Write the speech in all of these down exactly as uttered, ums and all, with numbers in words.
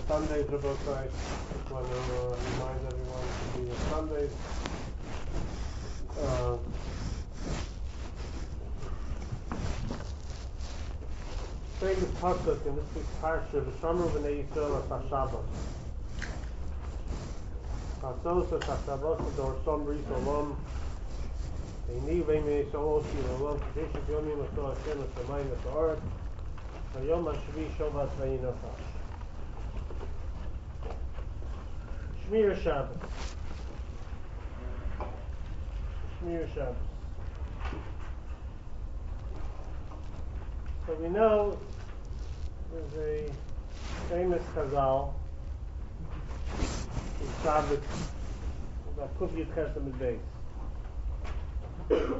Sundays, Rabbi. Just want to uh, remind everyone to be on Sundays. Uh, famous pasuk in this week's parsha, V'shamru b'nei Yisrael as Hashabbat. Hasos as Hashabbat ador Shomri Shalom. Ve'ni ve'nei Yisrael oshi Shalom. Kedeshut yomim aso Hashem as Shamayim as Haaretz. V'yom ha'shvi shovat v'yinosash. Shmir Shabbos. Shmir Shabbos. So we know there's a famous Chazal in Shabbos about Kuf Yud Ches Amud Beis.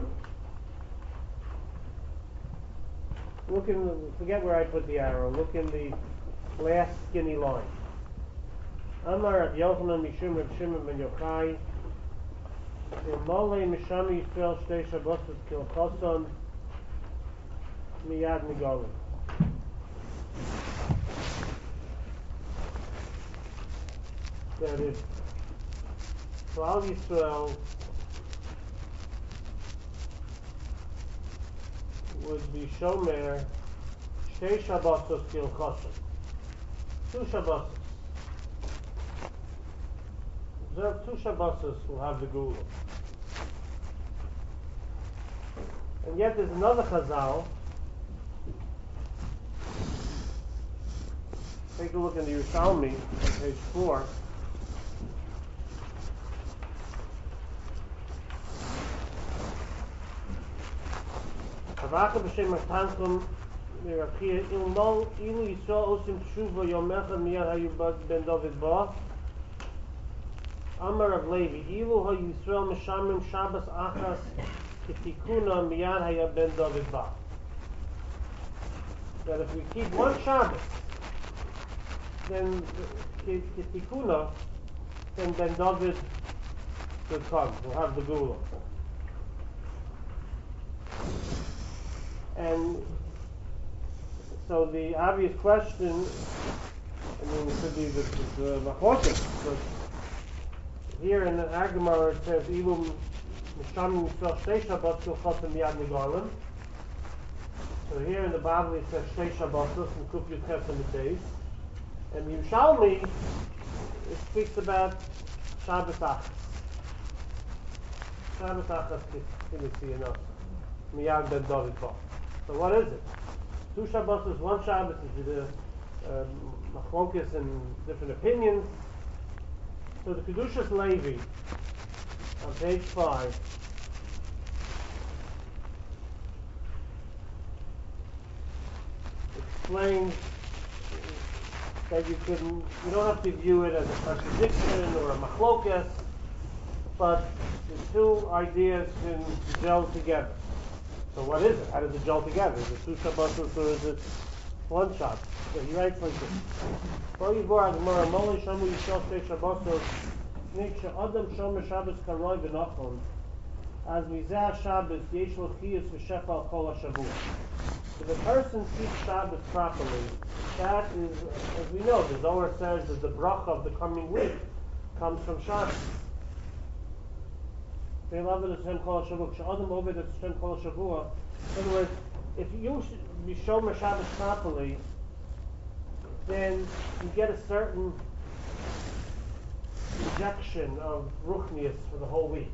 Look in the, forget where I put the arrow. Look in the last skinny line. Amar Rav Yochanan Mishum Rav Shimon ben Yochai Imolei Mishami Yisrael Shtei Shabbosos Kilchoson Miyad Nigolim. That if Klal Yisrael would be Shomer Shtei Shabbosos Kilchoson, two Shabbosos. Observe two Shabbosos will have the Gula. And yet there's another Chazal. Take a look in the Yerushalmi, page four. Havaka b'shem Matanchum Mirachia Ilmol Ilu Yisrael Osim Tshuva Yom Echad Miyad Hayu Ben David Ba Amar Rav Levi Ilu Ha Yisrael Meshamim Shabbos Achas Kitikuna Miyad Hayu Ben David Ba. That if we keep one Shabbos, then Kitikuna, then Ben David will come, will have the Gula. And so the obvious question, I mean, it could be the, the, the Machloket, but here in the Agamar it says, Ilu Mishamim Yisrael Shtei Shabbat Kilchosim Miyad Nigolim. So here in the Bible it says Shtei Shabbosos and Kuf Yud Ches Amud Beis. And the Yerushalmi, it speaks about Shabbos Achas. Shabbos Achas Kinisi Enosa. Miyad Ben David Ba. So what is it? Two Shabbos, one Shabbos is the um, Machlokes and different opinions. So the Kedushas Levi on page five explains that you can you don't have to view it as a contradiction or a Machlokes, but the two ideas can gel together. So what is it? How does it gel together? Is it two Shabbosos or is it one Shabbos? So he writes like this. As mizah Shabbos yesh lo chiyus v'shefal kol hashavua. If a person keeps Shabbos properly, that is, as we know, the Zohar says that the bracha of the coming week comes from Shabbos. In other words, if you be shomer Shabbos properly, then you get a certain injection of ruchnius for the whole week.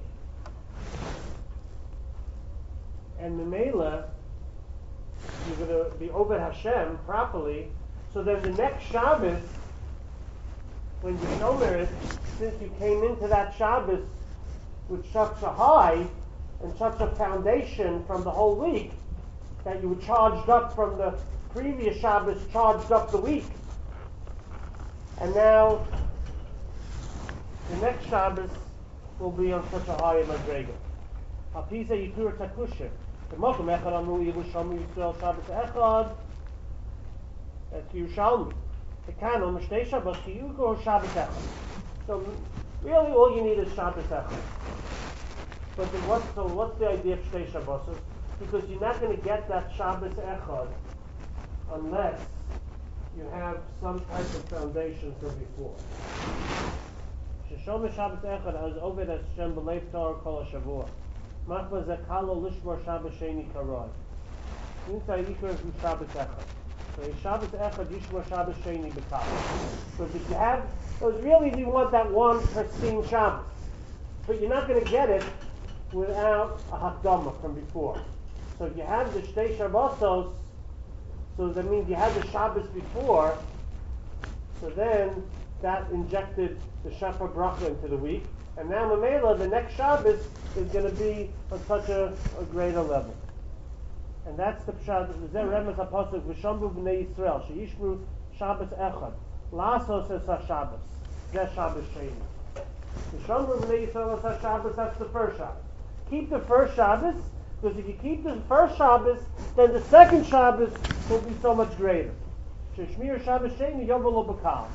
And Memela, you're going to be over Hashem properly, so then the next Shabbos, when you shomer it, since you came into that Shabbos with such a high and such a foundation from the whole week, that you were charged up from the previous Shabbos, charged up the week. And now, the next Shabbos will be on such a high madrega. Hapiza yitur takusha. The Mokum echad amru Yerushalmi Yisrael Shabbos echad. That's Yerushalmi. The Kanon Mishtei Shabbos kiyuko or Shabbos echad. So really, all you need is Shabbos echad. But then what's so? What's the idea of Shtei Shabbosos? Because you're not going to get that Shabbos echad unless you have some type of foundation from before. Sheshom Shabbos Echad as Oved Hashem b'leiv Torah kol hashavua. Machma zekalo lishmor Shabbos Sheni karoi. Inside Yikra is Shabbos Echad. So Shabbos Echad Yishmor Shabbos Sheni b'kal. Because if you have, because really you want that one pristine Shabbos, but you're not going to get it without a hakdama from before. So if you have the Shtei Shabbosos, so that means you had the Shabbos before, so then that injected the Shafar Bracha into the week, and now Mamela, the next Shabbos is going to be on such a, a greater level. And that's the Pshat, the Remes HaPosuk, V'shomru b'nei Yisrael, she'yishmru Shabbos Echad, Lasos es HaShabbos, Zeh Shabbos Sheni. V'shomru b'nei Yisrael es HaShabbos, that's the first Shabbos. Keep the first Shabbos, because if you keep the first Shabbos, then the second Shabbos will be so much greater. Sheshmir Shabbos Sheni Yovel Lo B'kal.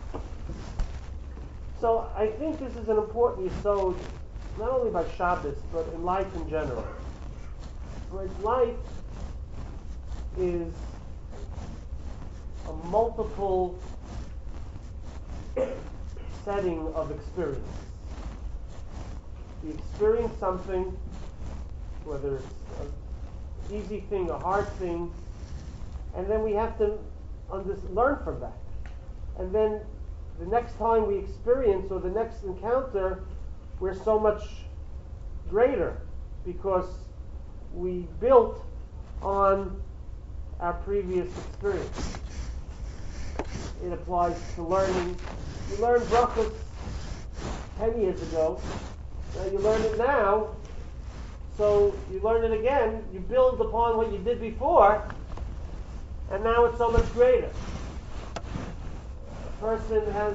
So I think this is an important yesod, not only by Shabbos, but in life in general. Whereas life is a multiple setting of experience. You experience something, whether it's an easy thing, a hard thing, and then we have to under- learn from that. And then the next time we experience, or the next encounter, we're so much greater because we built on our previous experience. It applies to learning. You learned brachos ten years ago. Now you learn it now, so you learn it again. You build upon what you did before, and now it's so much greater. A person has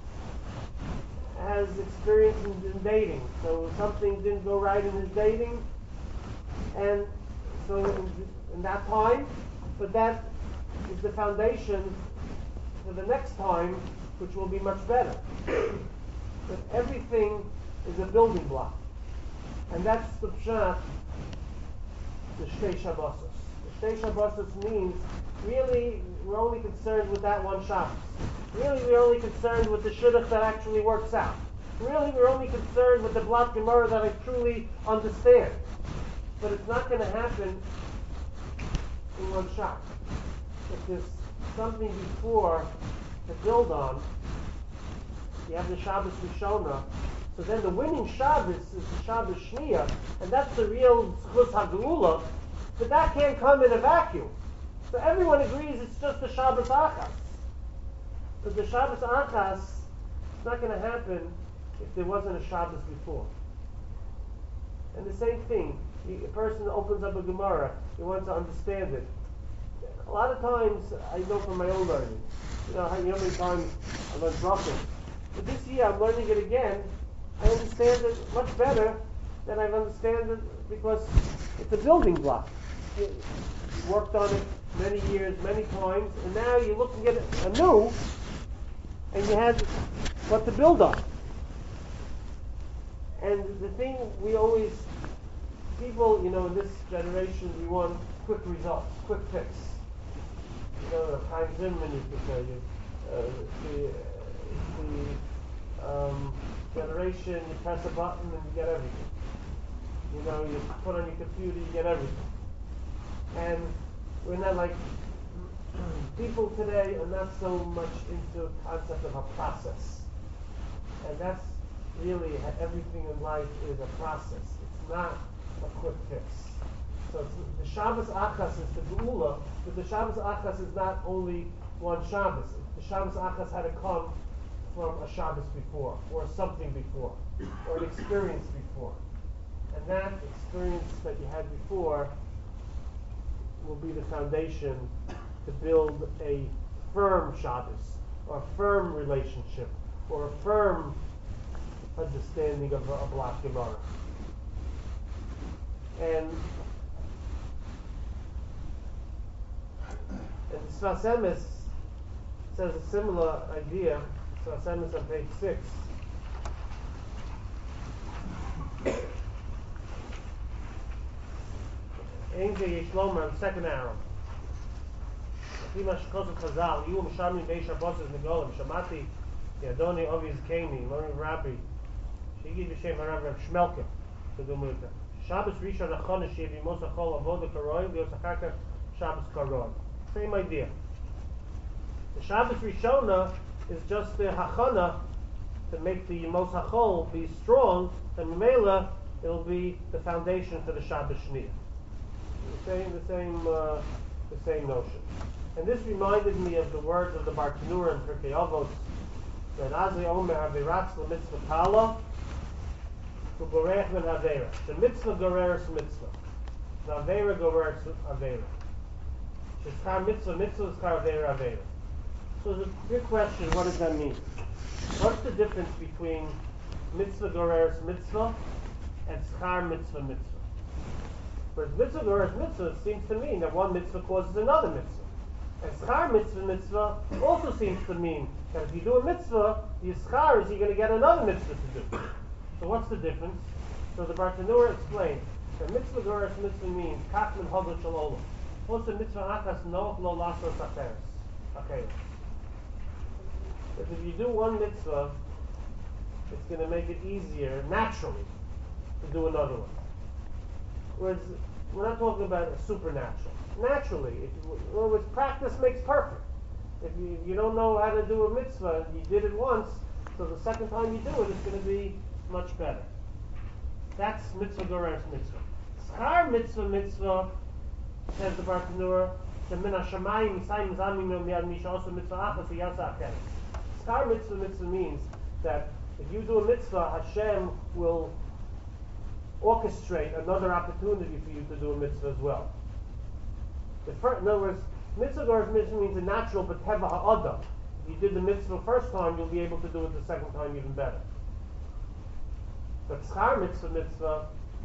has experience in, in dating, so something didn't go right in his dating, and so in, in that time, but that is the foundation for the next time, which will be much better. But everything is a building block, and that's the pshat, the Shtei Shabbosos. The Shtei Shabbosos means really we're only concerned with that one Shabbos. Really we're only concerned with the shidduch that actually works out. Really we're only concerned with the Blat Gemara that I truly understand. But it's not going to happen in one shot. If there's something before to build on, you have the Shabbos Rishona, so then the winning Shabbos is the Shabbos Shniya, and that's the real Zchus HaGeula, but that can't come in a vacuum. So everyone agrees it's just the Shabbos Achas. But the Shabbos Achas, it's not going to happen if there wasn't a Shabbos before. And the same thing, a person opens up a Gemara, he wants to understand it. A lot of times, I know from my own learning, you know how, you know how many times I learned brachos. But this year I'm learning it again. I understand it much better than I've understand it because it's a building block. You, you worked on it many years, many times, and now you're looking at it anew, and you had what to build on. And the thing we always, people, you know, in this generation, we want quick results, quick fix. You know, Chaim Zimmerman used to tell you, uh, the, the um, generation, you press a button and you get everything. You know, you put on your computer, you get everything. And we're not like, people today are not so much into the concept of a process. And that's really, everything in life is a process. It's not a quick fix. So it's, the Shabbos Achas is the Geula, but the Shabbos Achas is not only one Shabbos. The Shabbos Achas had to come from a Shabbos before, or something before, or an experience before. And that experience that you had before will be the foundation to build a firm Shabbos, or a firm relationship, or a firm understanding of a, a Blat Gemara. And And Sfas Emes says a similar idea. Sfas Emes on page six. Ein Yeshlomer on the second arrow. Lima Shkosu Chazal, Yu Mishami Bei Shabbos is Negolim, Shamati, Yadoni Ovi Zkeni, Learning Rabbi, Shigi B'Shem Harav Rav Shmelke, to do Mulka. Shabbos Rishon Achon Shevi Mosa Chol Avoda Karoim, Dios Achaka Shabbos Karoim. Same idea. The Shabbos Rishona is just the Hachana to make the Yemos HaChol be strong, and Memela, it'll be the foundation for the Shabbos Shniya. The same, the same, uh, the same notion. And this reminded me of the words of the Bartanura in Pirkei Avos, that Azli Omer Aviratz L'Mitzvah Kala, U'Gorech Ben Avera. The Mitzvah Goreres Mitzvah. The Avera Goreres Avera. Sheskar Mitzvah Mitzvah Skar Avera Avera. So the big question, what does that mean? What's the difference between Mitzvah Goreres Mitzvah and Schar Mitzvah Mitzvah? Whereas Mitzvah Goreres Mitzvah seems to mean that one mitzvah causes another mitzvah. And Schar Mitzvah Mitzvah also seems to mean that if you do a mitzvah, the Schar is you're going to get another mitzvah to do. So what's the difference? So the Bartanura explains that Mitzvah Goreres Mitzvah means Kachman Hogel Shalom. Also Mitzvah Akas No Lo Lasos Acheres. Okay. If you do one mitzvah, it's going to make it easier, naturally, to do another one. Whereas, we're not talking about a supernatural. Naturally, if you, in other words, practice makes perfect. If you, you don't know how to do a mitzvah, you did it once, so the second time you do it, it's going to be much better. That's mitzvah goreres mitzvah. Schar mitzvah mitzvah, says the Bartanura, shemin hashamayim misayim zamim miyad misha also mitzvah achas v'yasa acheres. Schar mitzvah mitzvah means that if you do a mitzvah, Hashem will orchestrate another opportunity for you to do a mitzvah as well. The first, in other words, mitzvah goreres mitzvah means a natural but teva ha'adam. If you did the mitzvah first time, you'll be able to do it the second time even better. But schar mitzvah mitzvah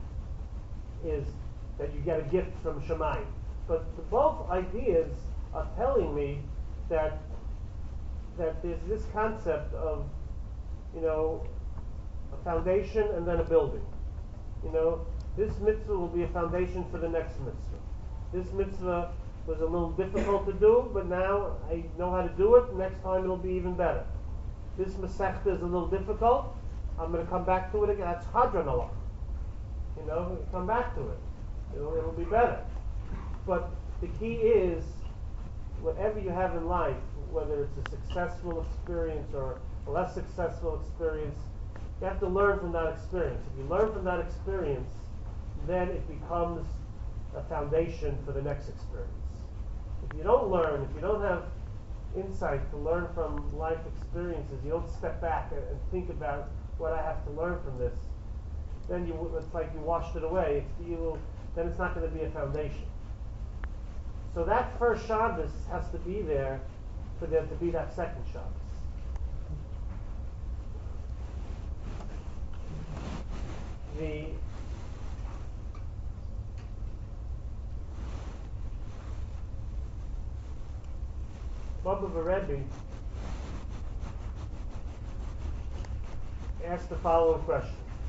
is that you get a gift from Shamayim. But the both ideas are telling me that that there's this concept of, you know, a foundation and then a building. You know, this mitzvah will be a foundation for the next mitzvah. This mitzvah was a little difficult to do, but now I know how to do it. Next time it'll be even better. This masechta is a little difficult. I'm going to come back to it again. That's hadran alach. You know, come back to it. It'll, it'll be better. But the key is, whatever you have in life, whether it's a successful experience or a less successful experience, you have to learn from that experience. If you learn from that experience, then it becomes a foundation for the next experience. If you don't learn, if you don't have insight to learn from life experiences, you don't step back and, and think about what I have to learn from this, then you, it's like you washed it away. It's, you, then it's not going to be a foundation. So that first Shabbos has to be there for there to be that second Shabbos. The Baba Rebbe asked the following question.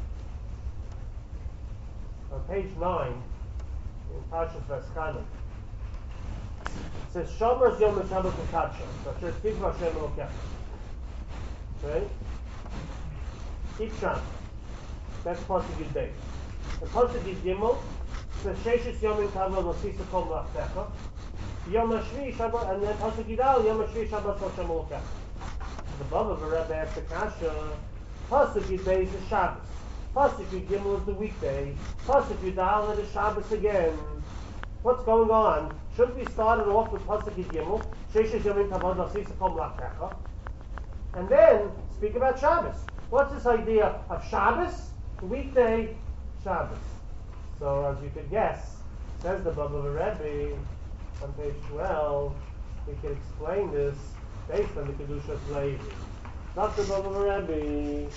On page nine, in Parshas Vaskana, it says, Shomer Yom Shabbos V'Kadsha, Asher Tzivra Hashem Elokecha. Okay? Keep trying. That's Pasuk Yud Beis. And Pasuk Yud Gimel says, Sheishis Yomim Tavla L'Sisa Kol Ma'asecha. Yom HaShvi Shabbat, and then Pasuk Yud Al, Yom HaShvi Shabbat Hashem Elokecha. The Baba of the Rebbe asked the Kasha, Pasuk Yud Beis is Shabbos. Pasuk Yud Gimel is the weekday. Pasuk Yud Al is Shabbos again. What's going on? Shouldn't we start it off with Pasuk Yud Gimel? Sheishis Yomim Tavla L'Sisa Kol Ma'asecha. And then speak about Shabbos. What's this idea of Shabbos? Weekday, Shabbos. So as you could guess, says the Baba Rebbe on page twelve, we can explain this based on the Kedushas Levi. Doctor Baba Rebbe,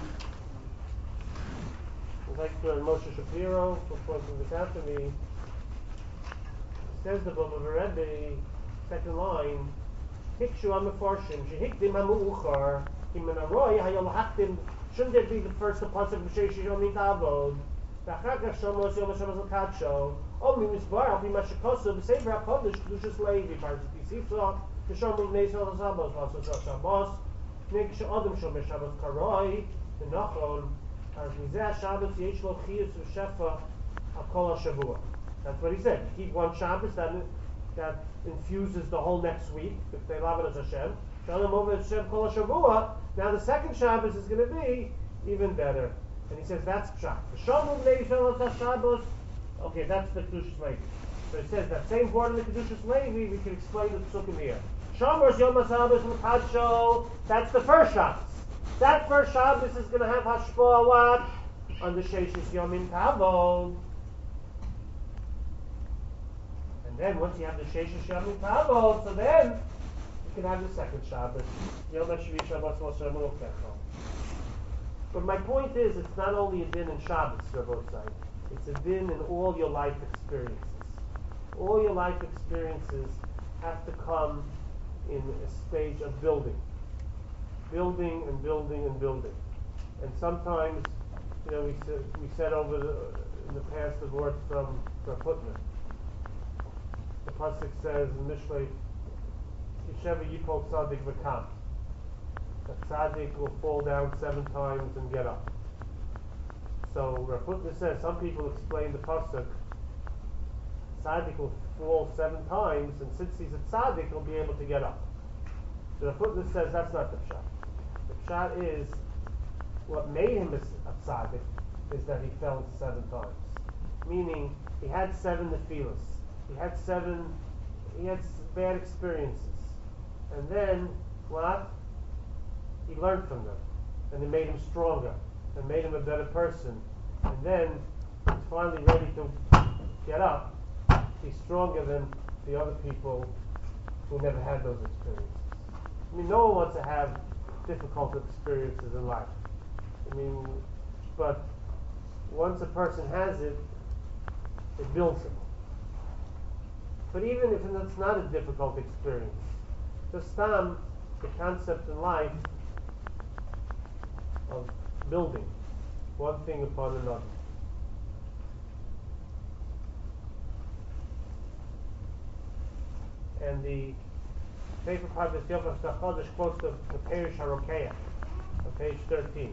Doctor Moshe Shapiro, who quoting this after me, says the Baba Rebbe, second line, Hikshu Ameforshim, Shehikdim Hamu'uchar, Himen Aroy, Hayol Hakdim. Shouldn't it be the first pasuk of Sheish Yom Tavod? V'achar kach Shomos Yom Shabbos L'Kadsho. Oh, mi misbar al pi mashikosu b'sefer hakodesh kedushas Levi parshas Kisisa k'shomu b'nei Yisrael Shabbos v'asos Shabbos nik she'adam shomer Shabbos karoi v'nachon as mizeh Shabbos yesh lo chiyus v'shefa hakol hashavua. That's what he said. You keep one Shabbos that that infuses the whole next week. If they love it as Hashem, Shalom over Hashem kol hashavua. Now the second Shabbos is going to be even better. And he says that's pshat. V'shomu b'nei Yisrael Shabbos. Okay, that's the Kedushas Levi. So it says that same word in the Kedushas Levi, we can explain the psukim here. Shomer's Yom HaShabbos L'Kadsho, that's the first Shabbos. That first Shabbos is going to have Hashpoah what? On the Sheishis Yomim Kavod. And then once you have the Sheishis Yomim Kavod, so then you can have the second Shabbos. Yom HaShavi Shabbos Moshe Melukecho. But my point is, it's not only a din in Shabbos, Rabbosai. It's a din in all your life experiences. All your life experiences have to come in a stage of building. Building and building and building. And sometimes, you know, we said, we said over the, in the past the word from Raputner. The pasuk says in Mishlei, Yisheva Yipol Tzadik V'kam. That Tzadik will fall down seven times and get up. So Raputner says, some people explain the pasuk, Tzaddik will fall seven times, and since he's a Tzaddik, he'll be able to get up. So Raputner says that's not the pshat. The pshat is, what made him a Tzaddik is that he fell seven times. Meaning, he had seven nephilas. He had seven, he had bad experiences. And then, what? He learned from them. And it made him stronger. And made him a better person. And then he's finally ready to get up. He's stronger than the other people who never had those experiences. I mean, no one wants to have difficult experiences in life. I mean, but once a person has it, it builds him. But even if it's not a difficult experience, just um, the concept in life of building one thing upon another. And the paper Parshas Yofach Chachodesh quotes the, the Perish HaRokeach on page thirteen.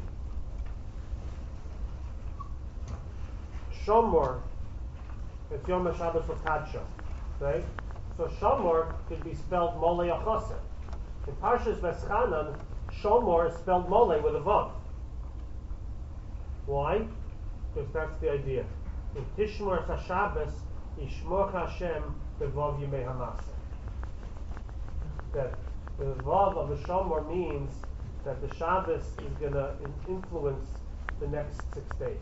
Shomor, it's Yom HaShabbos L'Kadsho, right? So Shomor could be spelled Molei Achoser. In Parshas Veschanan, Shomor is spelled Molei with a Vav. Why? Because that's the idea. In Tishmor HaShabbos, Yishmor Hashem Bevav Yimei HaMaseh. That the Vav of the Shomor means that the Shabbos is going to influence the next six days.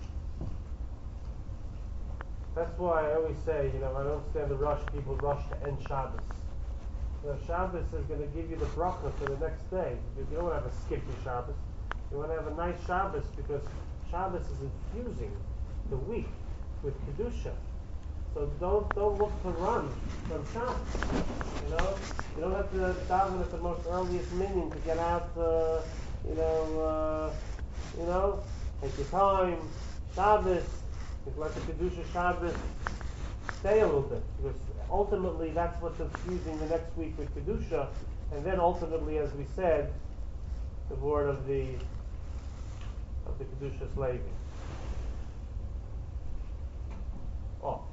That's why I always say, you know, I don't understand the rush, people rush to end Shabbos. You know, Shabbos is going to give you the bracha for the next day. You don't want to have a skippy Shabbos. You want to have a nice Shabbos because Shabbos is infusing the week with Kedusha. So don't don't look to run from Shabbos. You know, you don't have to daven at the most earliest minyan to get out. Uh, you know, uh, you know, take your time. Shabbos is like a Kedusha Shabbos. Stay a little bit because ultimately that's what's infusing the next week with Kedusha, and then ultimately, as we said, the word of the of the Kedushas Levi. Oh.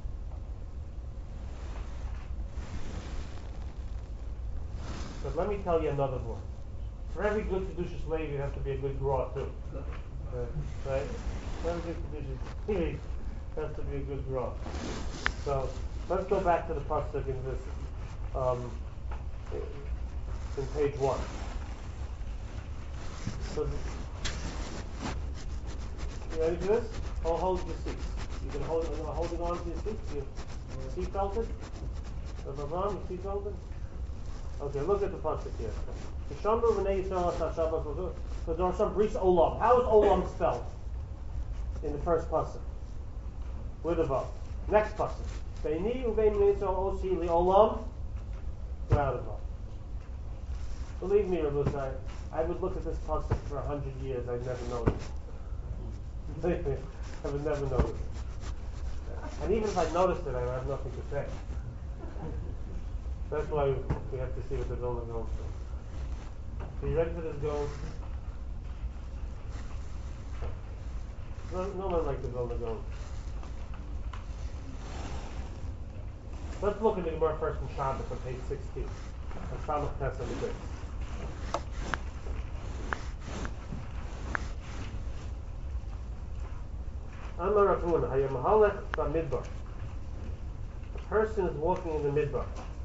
But let me tell you another word. For every good Kedushas Levi, there has to be a good Gra too. Uh, right? For every good Kedushas Levi, there has to be a good Gra. So, let's go back to the pasuk in this, um, in page one. So, you ready for this? Hold, hold your seats. You can hold, you know, holding on to your seats. You seat belted? Avraham, you seat belted? Okay, look at the pasuk here. So there are some briefs olam. How is olam spelled in the first pasuk? With a vav. Next pasuk. Beini uvein Yisrael osi li'olam. Without a vav. Believe me, Rabbi, I would look at this pasuk for a hundred years. I'd never notice. I would never notice. And even if I noticed it, I have nothing to say. That's why we have to see what the Vilna Gaon says. Are you ready for this Gaon? No, no one like the Vilna Gaon. Let's look at the Gemara first in Shabbos on page sixteen. On Shabbos Tess on the base. Amar Rav Huna, Hayam Mahalech Bamidbar. A person is walking in the midbar.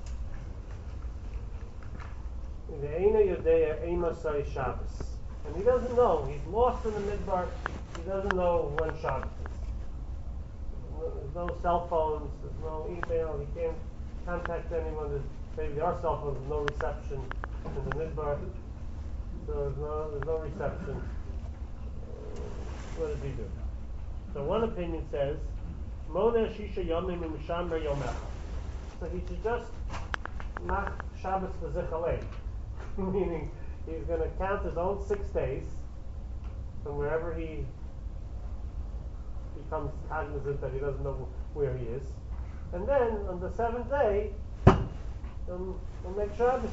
Ve'ena Yodea Eimasai Shabbos. And he doesn't know. He's lost in the midbar. He doesn't know when Shabbos is. There's no cell phones. There's no email. He can't contact anyone. There's, maybe there are cell phones. There's no reception in the midbar. So there's no, there's no reception. Uh, what does he do? So one opinion says, Mona Shisha Yomim Mishamber Yomecha. So he should just knock Shabbos for Zichalei. Meaning he's going to count his own six days from wherever he becomes cognizant that he doesn't know where he is. And then on the seventh day, he'll, he'll make Shabbos.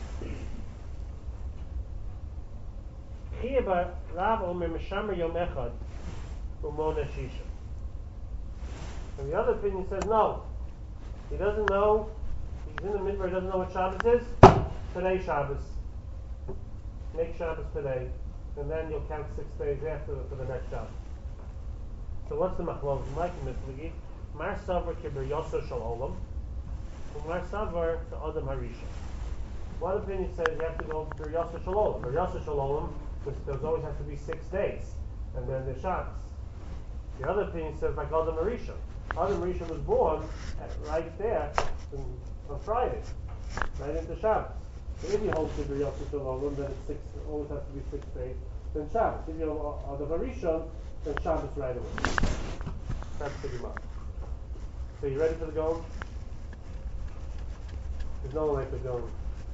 Chiyaba Rav Omer Mishamber Yomechad Umona Shisha. And the other opinion says no. He doesn't know. He's in the midbar. He doesn't know what Shabbos is. Today Shabbos. Make Shabbos today, and then you'll count six days after for the next Shabbos. So what's the machlok? Like mitzvah, Mar Savar Kiber Yoser Shal Olam, and Mar Savar to Adam Harisha. One opinion says you have to go to Yoser Shal Olam. For Yoser Shal Olam, there always has to be six days, and then the Shabbos. The other opinion says like Adam Harisha. Adam Harisha was born at, right there in, on Friday, right into Shabbos. So if you hold Kibbur Yosef Shalom, then it's six, it always has to be six days. Then Shabbos. If you hold Adam Harishon, then Shabbos right away. That's the Gemara. So you ready for the Gaon? There's no one like the Gaon.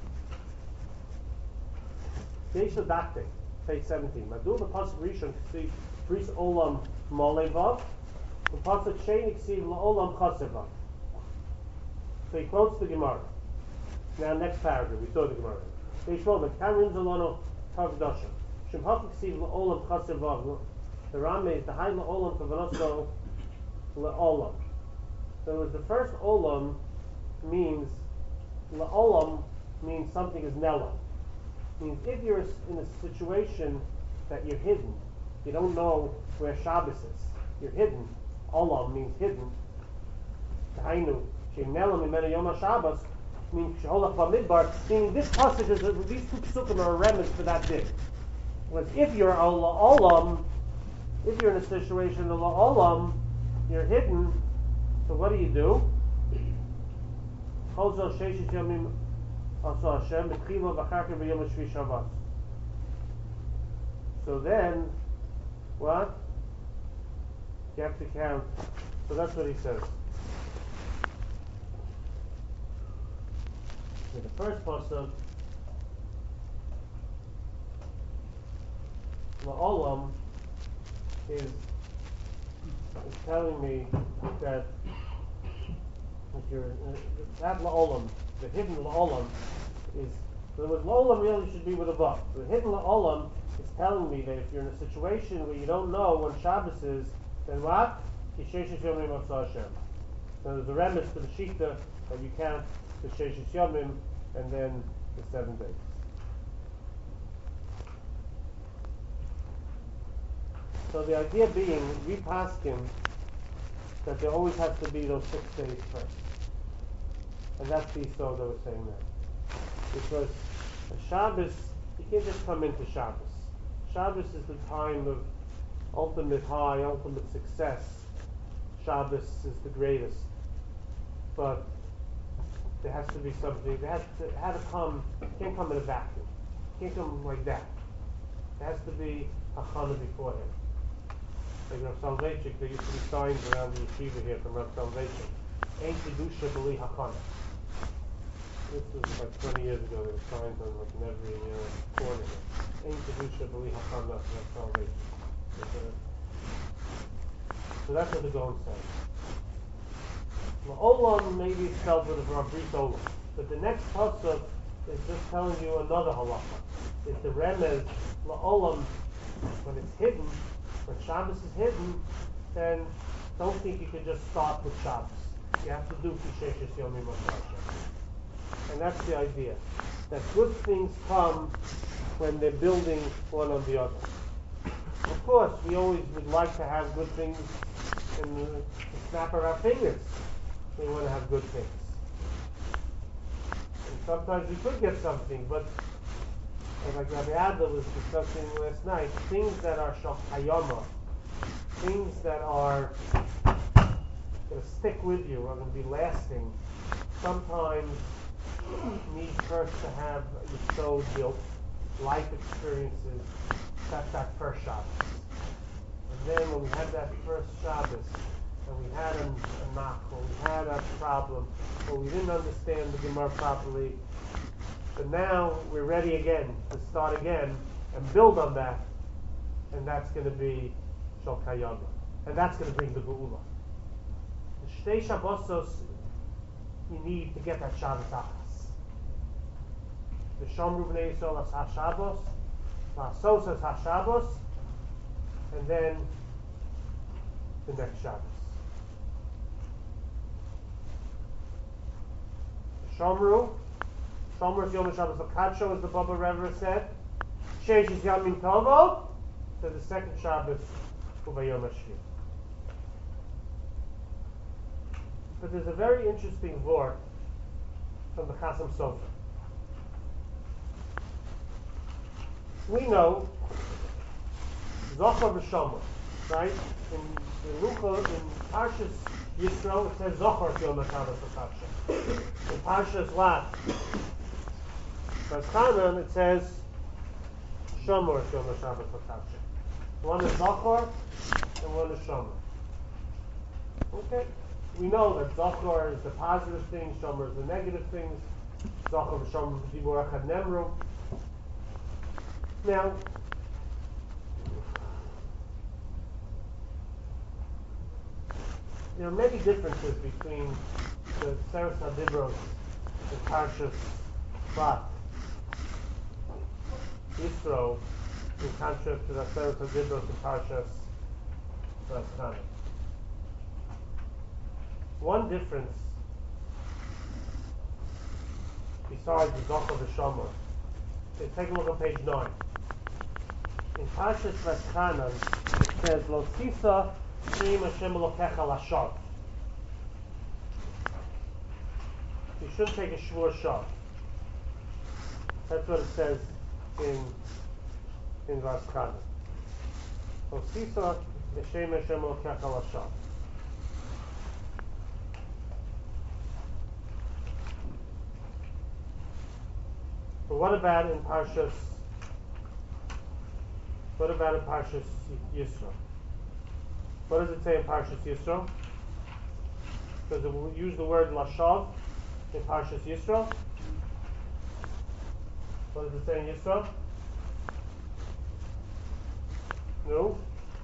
Geisha Dakte, page seventeen. Madu the Pasuk Rishon see Bris Olam Molevav, the Pasuk Shein see Olam Chasevav. So he quotes the Gemara. Now, next paragraph, we saw the Gemara. Beishmol, Kamrim Zalono Tavdasha. Shem Hafik Siv La'olam Chasevav. The Rame is the High La'olam Kavanoso La'olam. So the first Olam means, La'olam means something is Nella. Means if you're in a situation that you're hidden, you don't know where Shabbos is, you're hidden. Olam means hidden. Hainu, Shem Nella Mimena Yom Shabbos. Meaning meaning this passage is these two psukim are a remnant for that day. Whereas if you're a la'olam, if you're in a situation of la'olam, you're hidden. So what do you do? So then, what? You have to count. So that's what he says. So the first pasuk, la'olam, is, is telling me that if you're uh, that la'olam, the hidden la'olam, is so the la'olam really should be with a vav. The hidden la'olam is telling me that if you're in a situation where you don't know when Shabbos is, then what? Kishesh Yomim Asa Hashem. So there's a remnant to the shita that you count the Sheshes Yomim and then the seven days. So the idea being, we pass him that there always has to be those six days first. And that's the Yisod that we're saying now. Because a Shabbos, you can't just come into Shabbos. Shabbos is the time of ultimate high, ultimate success. Shabbos is the greatest. But there has to be something, it has to, it has to come, it can't come in a vacuum. It can't come like that. There has to be a chana beforehand. Like Rav Soloveitchik, there used to be signs around the yeshiva here from Rav Soloveitchik. Ein kedusha b'li hachana. This was like twenty years ago. There were signs on like in every uh, corner here. Ein kedusha b'li hachana, Rav Soloveitchik. So that's what the Gaon says. La'olam, maybe it's spelled with a verb, bris olam. But the next pasuk is just telling you another halacha. It's the remez, la'olam, when it's hidden, when Shabbos is hidden, then don't think you can just start with Shabbos. You have to do Kisheshes Yomim HaShashem. And that's the idea. That good things come when they're building one on the other. Of course, we always would like to have good things in the, the snap of our fingers. We want to have good things. And sometimes we could get something, but like Rabbi Adler was discussing last night, things that are shokayama, things that are going to stick with you, are going to be lasting, sometimes need first to have so built life experiences. That's that first Shabbos. And then when we had that first Shabbos, and we had a, a knock, or we had a problem, or we didn't understand the Gemara properly, but now we're ready again to start again and build on that, and that's going to be Shal Kayama. And that's going to bring the Geula. The Shtei Shabbosos you need to get that Shabbos Achas. The Shomru B'nai Yisrael as HaShabbos, La'asos as HaShabbos, and then the next Shabbos. The Shomru, Shomru is Yom HaShabbos L'Kadsho, as the Baba Rever said. Sheish is Yamim Tovo, so the second Shabbos U'Bayom HaShvi. But there's a very interesting word from the Chasam Sofer. We know Zochar v'Shomer, right? In the Lucha, in Parshas Yisro, it says Zochar Yom HaShabbos L'Kadsho. In Parshas Lat, Chanan, it says Shomer Yom HaShabbos L'Kadsho. One is Zochar and one is Shomer. Okay. We know that Zochar is the positive thing, Shomer is the negative things. Zochar v'Shomer v'Dibur Echad Nemru. Now, there are many differences between the Seres HaDibros and Parshas Bat Yisro in contrast to the Seres HaDibros and Parshas Chanan. One difference, besides the Zochar v'Shomer, is take a look on page nine. In Parshas Chanan, it says, Lo sisa Shem Hashem Elokecha Lashon. You shouldn't take a shvur shot. That's what it says in in Vas Chanan. Lo sisa Shem Hashem Elokecha Lashon. But what about in Parshas? What about in Parshas Yisro? What does it say in Parshas Yisro? Does it use the word Lashav in Parshas Yisro? What does it say in Yisro? No.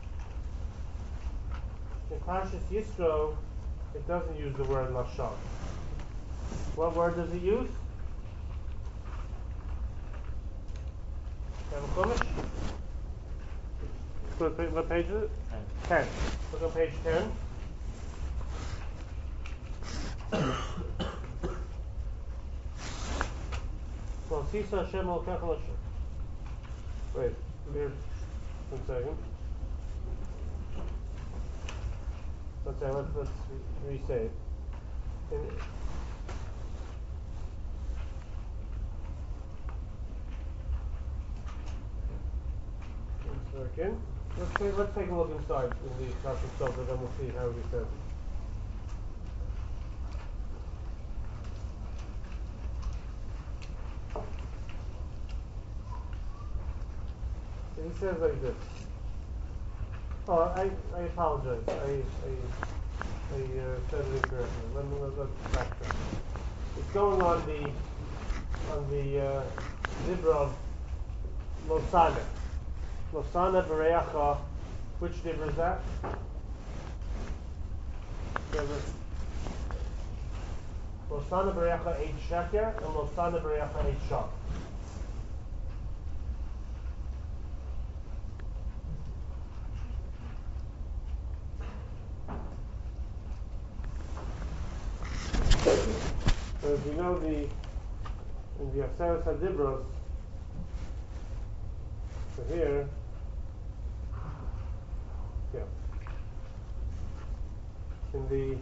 In Parshas Yisro, it doesn't use the word Lashav. What word does it use? Have a Chumash? What page is it? Ten. Look on page ten. Well, Sisa Hashem al Kachal Hashem. Wait, here, one second. Let's say, let's, let's re-say it. In, Second. Let's take, let's take a look inside in the Chasam Sofer, then we'll see how he says it. He says like this. Oh, I, I apologize. I, I, I uh, said it incorrectly. Let me let's backtrack. It's going on the on the uh, Zibra of Losana. Losana Bereacha, which Dibra is that? Lo sana b'reacha eid sheker and lo sana b'reacha eid shav. So as you know, the in the Aseret HaDibros, so here, yeah, in the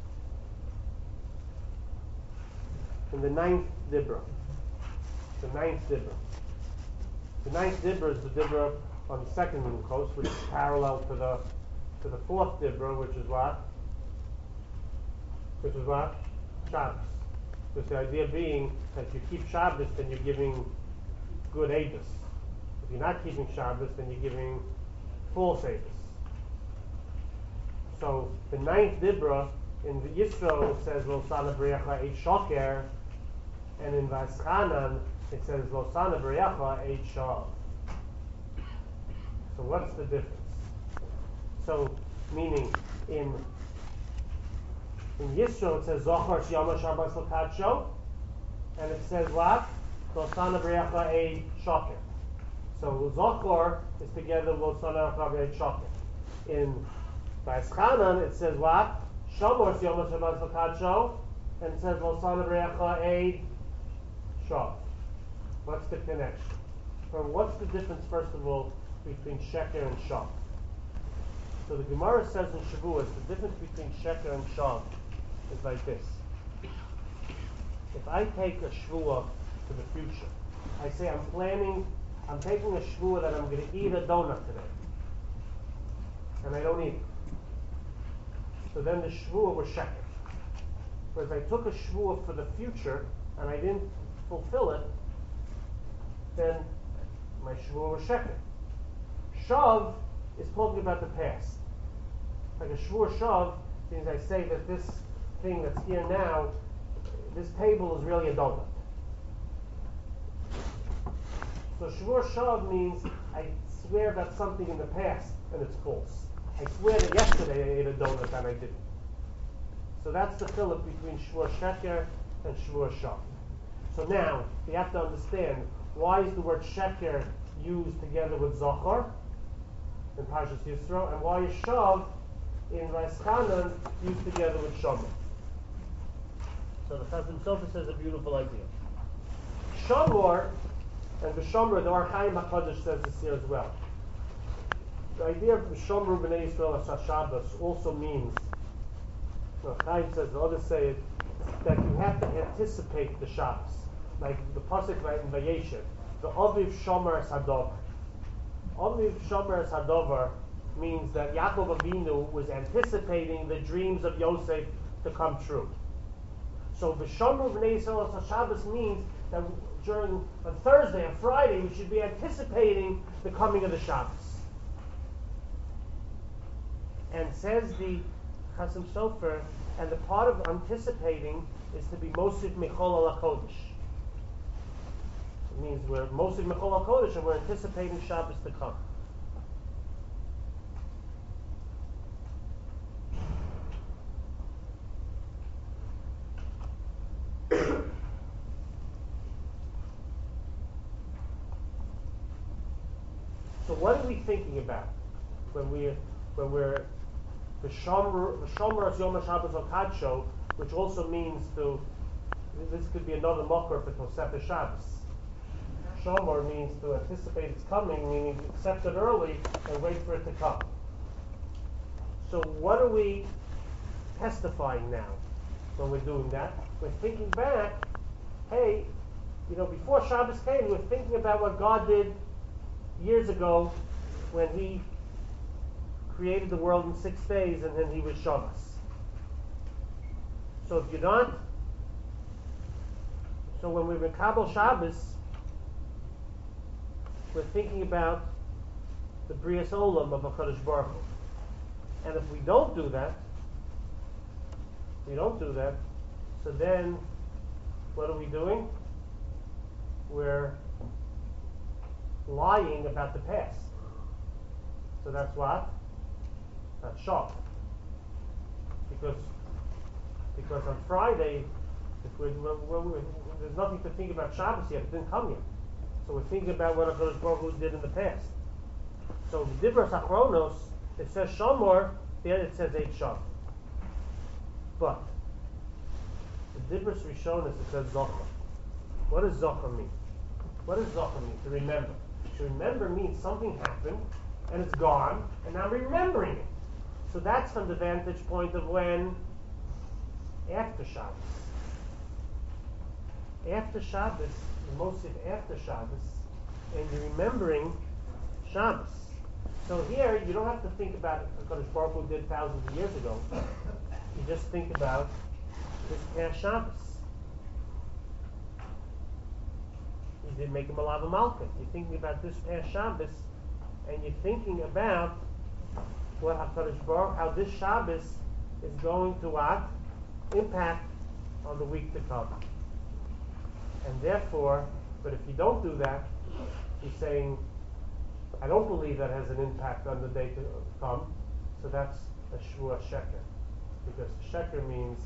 in the ninth Dibra, the ninth Dibra. The ninth Dibra is the Dibra on the second moon coast, which is parallel to the to the fourth Dibra, which is what? Which is what? Shabbos. Because the idea being that if you keep Shabbos, then you're giving good Avis. If you're not keeping Shabbos, then you're giving false Avis. So the ninth Dibra in the Yisro it says Lo Sana B'Reacha Eid Shoker, and in Vaschanan it says Lo Sana B'Reacha Eid Shav. So what's the difference? So meaning in in Yisro it says Zochar Shiyama Shabbos L'Kadsho, and it says what? Lo Sana B'Reacha Eid Shoker. So Zochar is together with Lo Sana B'Reacha Eid Shoker. In Vaschanan it says what? Shamor Shiyama Shabbos L'Kadsho, and it says Lo Sana B'Reacha Eid Shav. What's the connection? Or what's the difference, first of all, between Sheker and Shav? So the Gemara says in Shavuos, the difference between Sheker and Shav is like this. If I take a Shvuah to the future, I say I'm planning, I'm taking a Shvuah that I'm going to eat a donut today, and I don't eat it. So then the Shvuah was Sheker. Whereas I took a Shvuah for the future, and I didn't fulfill it, then my Shvuah was Sheker. Shav is talking about the past. Like a Shvuah Shav means I say that this thing that's here now, this table is really a donut. So Shvuah Shav means I swear about something in the past and it's false. I swear that yesterday I ate a donut and I didn't. So that's the chiluk between Shvuah Sheker and Shvuah Shav. So now you have to understand, why is the word Sheker used together with Zochar in Parshas Yisro, and why is Shav in Vaschanan used together with Shomer? So the Chasam Sofer says a beautiful idea. Shomer, and the Shomer, the Or Chaim HaKadosh says this here as well. The idea of the Shomer B'nai Yisrael as Shabbos also means, the Chaim says, the others say it, that you have to anticipate the Shabbos. Like the pasuk right in Vayeshev, the Aviv Shomer Sadover. Aviv Shomer Sadover means that Yaakov Avinu was anticipating the dreams of Yosef to come true. So the Shomer B'nai Yisrael as Shabbos means that during on Thursday and Friday we should be anticipating the coming of the Shabbos. And says the Chasam Sofer, and the part of anticipating is to be Mosif Michol Al HaKodesh. It means we're Mosif Michol Al HaKodesh and we're anticipating Shabbos to come. So what are we thinking about when we when we're the Shomer the Shomer as Yom HaShabbos Al Kadsho, which also means to, this could be another mocker for Tosefes Shabbos. Shomer means to anticipate its coming, meaning accept it early and wait for it to come. So what are we testifying now when we're doing that? We're thinking back, hey, you know, before Shabbos came, we're thinking about what God did years ago when He created the world in six days and then He was Shabbos. So if you're not, so when we're in Kabbalah Shabbos, we're thinking about the Brias Olam of HaKadosh Baruch Hu. And if we don't do that, we don't do that, so then what are we doing? We're lying about the past. So that's what? That's shock. Because because on Friday, If we're, we're, we're, there's nothing to think about Shabbos yet. It didn't come yet. So we're thinking about what HaKadosh Baruch Hu did in the past. So the Dibros Achronos, it says Shomor, there it says Eight Shav. But the Dibros Rishonos, it says Zochar. What does Zochar mean? What does Zochar mean? To remember. To remember means something happened, and it's gone, and now I'm remembering it. So that's from the vantage point of when? After Shabbos. After Shabbos, mostly after Shabbos, and you're remembering Shabbos. So here, you don't have to think about what HaKadosh Baruch Hu did thousands of years ago. You just think about this past Shabbos. You did make a Malava Malka. You're thinking about this past Shabbos, and you're thinking about what HaKadosh Baruch, how this Shabbos is going to what? Impact on the week to come. And therefore, but if you don't do that, you're saying, I don't believe that has an impact on the day to come, so that's a Shvua Sheker. Because Sheker means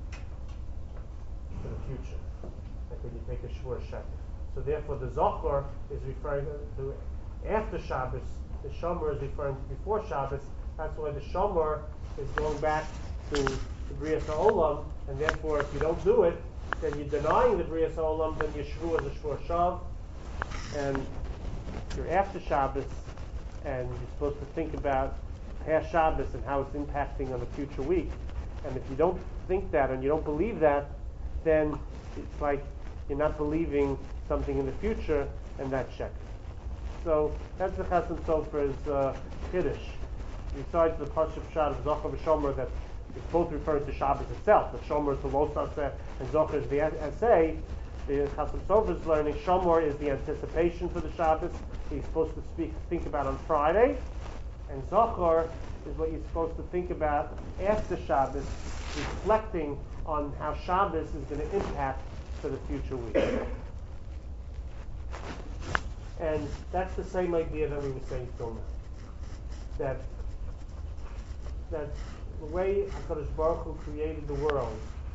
for the future. Like when you take a Shvua Sheker. So therefore the Zochar is referring to after Shabbos, the Shomer is referring to before Shabbos. That's why the Shomer is going back to the Bria Olam, and therefore if you don't do it, then you're denying the Bria Olam, then your Shvu is a Shvur Shav, and you're after Shabbos, and you're supposed to think about past Shabbos and how it's impacting on the future week. And if you don't think that and you don't believe that, then it's like you're not believing something in the future, and that's Sheker. So that's the Chasam Sofer's uh, Kiddush. Besides the Pashup Shad of Zochar v'Shomer, that it's both referring to Shabbos itself. The Shomer is the Lo Saseh and Zochar is the essay. The Chasam Sofer is learning Shomer is the anticipation for the Shabbos. He's supposed to speak, think about on Friday, and Zochar is what you're supposed to think about after Shabbos, reflecting on how Shabbos is going to impact for the future week. And that's the same idea that we were saying till now. That, that the way HaKadosh Baruch Hu created the world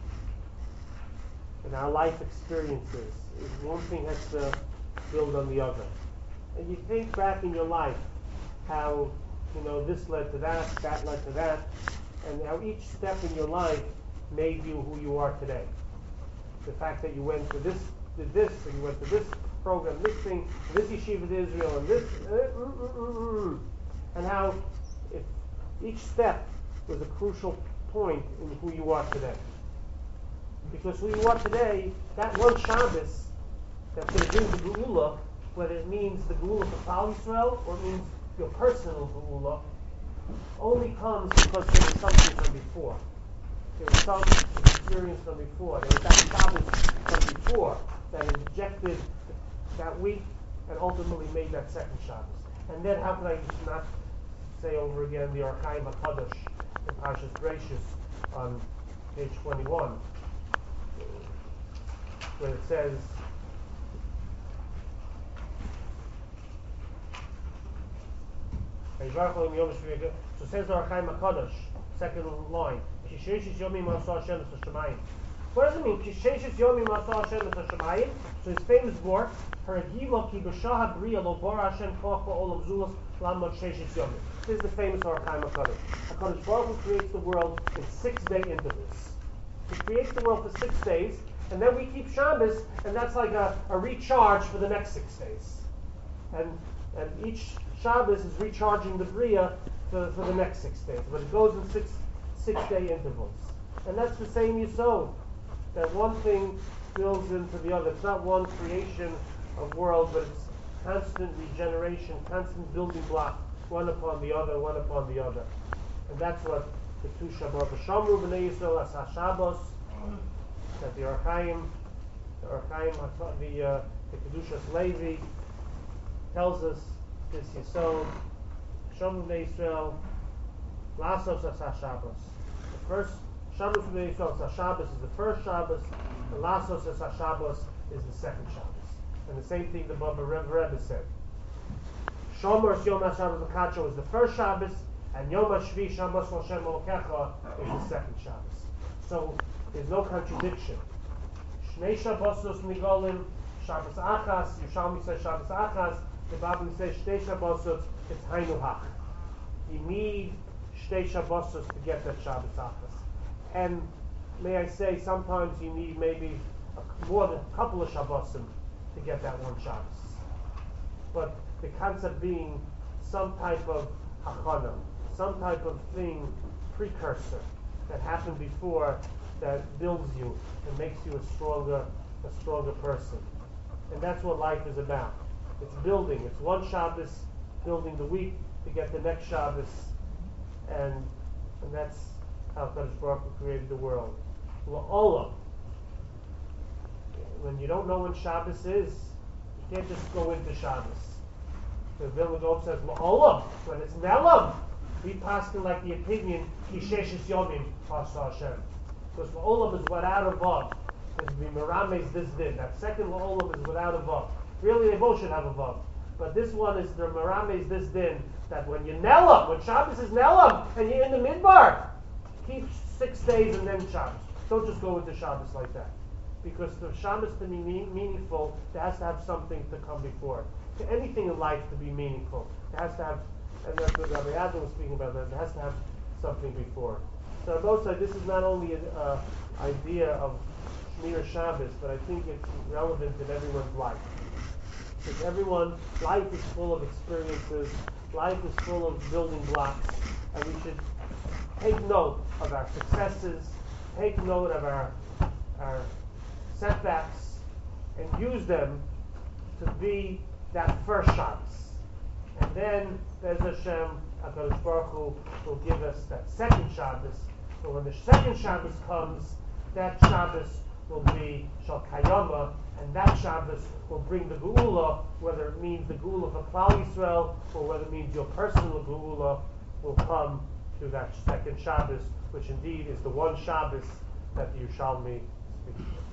and our life experiences is one thing has to build on the other. And you think back in your life how, you know, this led to that, that led to that, and how each step in your life made you who you are today. The fact that you went to this, did this, and you went to this program, this thing, this yeshiva to Israel, and this, uh, mm, mm, mm, mm. and how if each step was a crucial point in who you are today. Because who you are today, that one Shabbos that's going to bring the Geula, whether it means the Geula for Klal Yisrael or it means your personal Geula, only comes because there was something from before. There was some experience from before. There was that Shabbos from before that injected that week and ultimately made that second Shabbos. And then how can I not say over again the Archaim HaKadosh in Parshas Bereishis on page twenty-one, where it says, so it says the Archaim HaKadosh, second line, what does it mean? Kisheishis Yomim Asa Hashem et Hashemayim. So his famous word, Haragila ki b'shah bria lo bara Hashem koch ba'olam zulas lamot sheishis Yomim. This is the famous Archaim HaKadosh. HaKadosh Baruch Hu creates the world in six-day intervals. He creates the world for six days, and then we keep Shabbos, and that's like a, a recharge for the next six days. And and each Shabbos is recharging the bria for, for the next six days. But it goes in six six-day intervals. And that's the same Yisod. That one thing builds into the other. It's not one creation of world, but it's constant regeneration, constant building block, one upon the other, one upon the other. And that's what the two Shabbat Shamru b'nei Yisrael as HaShabbos, that the Archaim, the Archaim, the, uh, the Kedushas Levi tells us this Yisod, Shamru b'nei Yisrael, Lasos as HaShabbos. The first Shabbos b'nei Yisrael Shabbos is the first Shabbos, and Lasos es HaShabbos is the second Shabbos. And the same thing the Baba Rebbe said. Shomer Yom HaShabbos L'Kacho is the first Shabbos, and Yom HaShvi Shabbos L'Shem Elokecha is the second Shabbos. So there's no contradiction Shnei Shabbosos Nigolim, Shabbos Achas, Yerushalmi says Shabbos Achas, the Babli says Shtei Shabbosos, it's Hainu Hach. You need Shtei Shabbosos to get that Shabbos Achas. And may I say, sometimes you need maybe a, more than a couple of Shabbosim to get that one Shabbos. But the concept being some type of hachana, some type of thing, precursor, that happened before that builds you and makes you a stronger, a stronger person. And that's what life is about. It's building. It's one Shabbos, building the week to get the next Shabbos, and and that's how Kadosh Baruch Hu created the world. La'olam. When you don't know when Shabbos is, you can't just go into Shabbos. The Vilna Gaon says La'olam. When it's Nelam, we pass like the opinion Kisheshes Yomim Hasa Hashem. Because La'olam is without a vav. There's be Merames this din. That second La'olam is without a vav. Really, they both should have a vav. But this one is the Merames this din. That when you're Nelam, when Shabbos is Nelam, and you're in the Midbar, keep six days and then Shabbos. Don't just go into Shabbos like that. Because for Shabbos to be mean, meaningful, there has to have something to come before. For anything in life to be meaningful, it has to have, and that's what Rabbi Adam was speaking about, that it has to have something before. So on both sides, this is not only an uh, idea of Shmir Shabbos, but I think it's relevant in everyone's life. Because everyone, life is full of experiences, life is full of building blocks, and we should take note of our successes, take note of our our setbacks, and use them to be that first Shabbos. And then, Bez Hashem, HaKadosh Baruch Hu will give us that second Shabbos. So when the second Shabbos comes, that Shabbos will be Shal Kayama, and that Shabbos will bring the Geula, whether it means the Geula for Klal Yisrael, or whether it means your personal Geula will come to that second Shabbos, which indeed is the one Shabbos that the Yerushalmi speaks of.